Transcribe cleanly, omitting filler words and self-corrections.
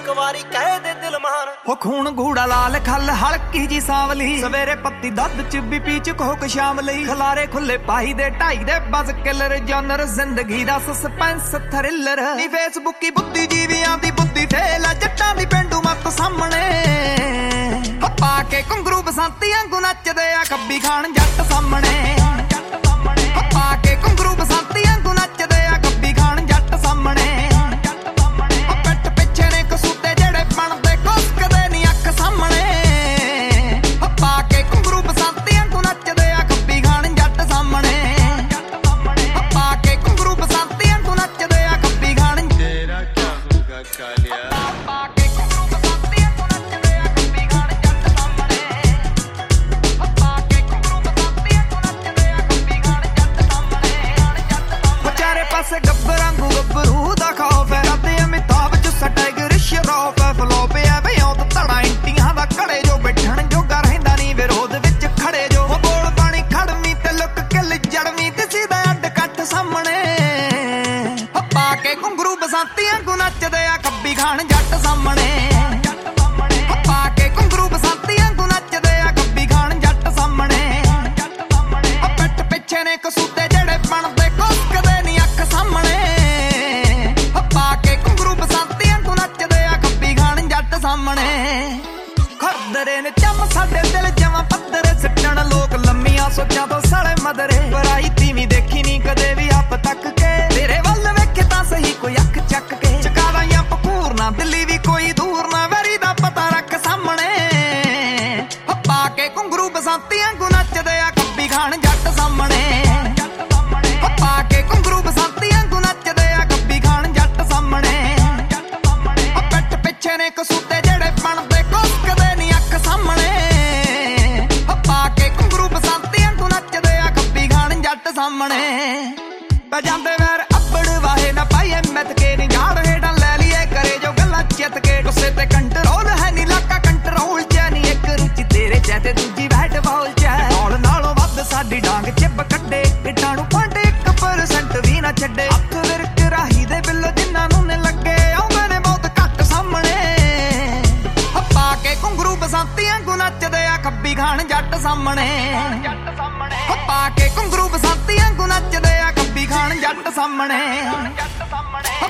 ਇੱਕ ਵਾਰੀ ਕਹਿ ਦੇ ਦਿਲ ਮਾਨ ਉਹ ਖੂਨ ਗੂੜਾ ਲਾਲ ਖੱਲ ਹਲਕੀ ਜੀ ਸਾਵਲੀ ਸਵੇਰੇ ਪੱਤੀ ਦੁੱਧ ਚ ਬੀਪੀ ਚ ਕੋਕ ਸ਼ਾਮ ਲਈ ਖਲਾਰੇ ਖੁੱਲੇ ਪਾਈ ਦੇ ਢਾਈ ਦੇ ਬਸ ਕਿਲਰ ਜਨਰ ਜ਼ਿੰਦਗੀ ਦਾ ਸਸਪੈਂਸ ਥ੍ਰਿਲਰ ਨੀ ਫੇਸਬੁੱਕੀ ਬੁੱਧੀ ਜੀਵਿਆਂ ਦੀ ਬੁੱਧੀ ਠੇਲ ਜੱਟਾਂ ਦੀ ਪਿੰਡੂ ਮੱਤ ਸਾਹਮਣੇ ਪਾ ਕੇ ਘੁੰਗਰੂ ਬਸੰਤੀਆਂ ਗੂ ਨੱਚਦੇ ਆ ਕੱਬੀ ਖਾਨ ਜੱਟ ਸਾਹਮਣੇ ਪਾ ਕੇ ਘੁੰਗਰੂ ਬਸੰਤੀਆਂ ਗੂ ਨੱਚਦੇ ਆ ਕੱਬੀ ਖਾਨ ਜੱਟ ਸਾਹਮਣੇ ਪਿੱਠ ਪਿੱਛੇ ਨੇ ਕਸੂਤੇ ਜਿਹੜੇ ਬਣਦੇ ਕੁਸਕਦੇ ਨੀ ਅੱਖ ਸਾਹਮਣੇ ਪਾ ਕੇ ਘੁੰਗਰੂ ਬਸੰਤੀਆਂ ਗੂ ਨੱਚਦੇ ਆ ਕੱਬੀ ਖਾਨ ਜੱਟ ਸਾਹਮਣੇ ਪਾ ਕੇ ਘੁੰਗਰੂ ਬਸੰਤੀਆਂ ਗੂ ਨੱਚਦੇ ਆ ਕੱਬੀ ਖਾਨ ਤੇਰਾ ਕਿਆ ਹੋਗਾ ਕਾਲਿਆ ਪਾਸੇ ਗੱਬਰਾਂ ਗੂ ਗੱਭਰੂ ਦਾ ਖੌਫ ਹੈ ਕਰਦੇ ਅਮਿਤਾਭ ਚ ਸਟਾਈਗਰ ਸ਼ਰੋਫ ਹੈ ਫਲੋ ਪਿਆ ਬਿਆਉ ਤੇ ਧੜਾ ਇੰਟੀਆਂ ਦਾ ਘੜੇ ਜੋ ਬੈਠਣ ਜੋਗਾ ਰਹਿੰਦਾ ਨਹੀਂ ਵਿਰੋਧ ਵਿੱਚ ਖੜੇ ਜੋ ਬੋਲ ਪਾਣੀ ਖੜਮੀ ਤੇ ਲੁੱਕ ਕਿਲ ਜੜਵੀਂ ਤੇ ਸਿੱਧਾ ਅੱਡ ਕੱਟ ਸਾਹਮਣੇ ਪਾ ਕੇ ਘੁੰਗਰੂ ਬਸੰਤੀਆਂ ਗੂ ਨੱਚਦੇ ਆ ਕੱਬੀ ਖਾਨ ਜੱਟ ਸਾਹਮਣੇ ਪਾ ਕੇ ਘੁੰਗਰੂ ਬਸੰਤੀਆਂ ਗੂ ਨੱਚਦੇ ਆ ਕੱਬੀ ਖਾਨ ਜੱਟ ਸਾਹਮਣੇ ਪਿੱਠ ਪਿੱਛੇ ਨੇ ਕਸੂਤੇ ਜਿਹੜੇ ਬਣਦੇ ਕੁਸਕਦੇ ਨੀ ਸਾਹਮਣੇ ਪਾ ਕੇ ਘੁੰਗਰੂ ਬਸੰਤੀਆਂ ਗੂ ਨੱਚਦੇ ਆ ਕੱਬੀ ਖਾਨ ਜੱਟ ਸਾਹਮਣੇ ਖਰਦਰੇ ਨੇ ਚੰਮ ਸਾਡੇ ਦਿਲ ਜਮਾਂ ਪੱਧਰੇ ਸਿੱਟਣ ਲੋਕ ਲੰਮੀਆਂ ਸੋਚਾਂ ਤੋਂ ਸਾਲੇ ਮਦਰੇ ਬਰਾਈ ਤੀਵੀਂ ਦੇਖੀ ਨੀ ਕਦੇ ਵੀ ਆਪ ਤੱਕ ਕੇ ਤੇਰੇ ਵੱਲ ਵੇਖੇ ਤਾਂ ਸਹੀ ਕੋਈ ਅੱਖ ਚੱਕ ਕੇ ਚਕਾਦਾਂ ਪਕੂਰ ਨਾ ਦਿੱਲੀ ਵੀ ਕੋਈ ਦੂਰ ਨਾ ਵੈਰੀ ਦਾ ਪਤਾ ਰੱਖ ਸਾਹਮਣੇ ਪਾ ਕੇ ਘੁੰਗਰੂ ਬਸੰਤੀਆਂ ਗੂ ਨੱਚਦੇ ਆ ਕੱਬੀ ਖਾਨ ਜੱਟ ਸਾਹਮਣੇ ਪਾ ਕੇ ਘੁੰਗਰੂ ਬਸੰਤੀਆਂ ਗੂ ਨੱਚਦੇ ਆ ਕੱਬੀ ਖਾਨ ਜੱਟ ਸਾਹਮਣੇ ਪਿੱਠ ਪਿੱਛੇ ਨੇ ਕਸੂਤੇ ਜਿਹੜੇ ਬਣਦੇ ਕੁਸਕਦੇ ਨੀ ਅੱਖ ਸਾਹਮਣੇ ਪਾ ਕੇ ਘੁੰਗਰੂ ਬਸੰਤੀਆਂ ਗੂ ਨੱਚਦੇ ਆ ਕੱਬੀ ਖਾਨ ਜੱਟ ਸਾਹਮਣੇ ਪੈ ਜਾਂਦੇ ਵੈਰ ਅੱਬੜ ਵਾਹੇ ਨਾ ਪਾਈਏ ਮਿੱਥ ਕੇ ਨੀ ਝਾੜ ਹੇਠਾਂ ਲੈ ਲਈਏ ਕਰੇ ਜੋ ਗੱਲਾਂ ਚਿੱਤ ਕੇ ਗੁੱਸੇ ਤੇ ਕੰਟਰੋਲ ਹੈ ਨੀ ਲਾਕਾ ਕੰਟਰੋਲ ਚ ਨੀ ਇੱਕ ਰੁਚੀ ਤੇਰੇ ਚ ਤੇ ਦੂਜੀ ਬੈਟ ਬਾਲ ਚ ਨਾਲ ਨਾਲੋਂ ਵੱਧ ਸਾਡੀ ਡਾਂਗ ਚਿੱਬ ਕੱਢੇ ਇੱਟਾਂ ਨੂੰ ਪਾਂਡੇ 1% ਵੀ ਨਾ ਛੱਡੇ ਹੱਥ ਵਿਰਕ ਰਾਹੀ ਦੇ ਬਿੱਲ ਜਿੰਨਾਂ ਨੂੰ ਨੇ ਲੱਗੇ ਆਉਂਦੇ ਨੇ ਬਹੁਤ ਘੱਟ ਸਾਹਮਣੇ ਪਾ ਕੇ ਘੁੰਗਰੂ ਬਸੰਤੀਆਂ ਗੂ ਨੱਚਦੇ ਆ ਕੱਬੀ ਖਾਨ ਜੱਟ ਸਾਹਮਣੇ ਪਾ ਕੇ ਘੁੰਗਰੂ ਬਸੰਤੀਆਂ ਗੂ ਨੱਚਦੇ ਆ ਕੱਬੀ ਖਾਨ ਜੱਟ ਸਾਹਮਣੇ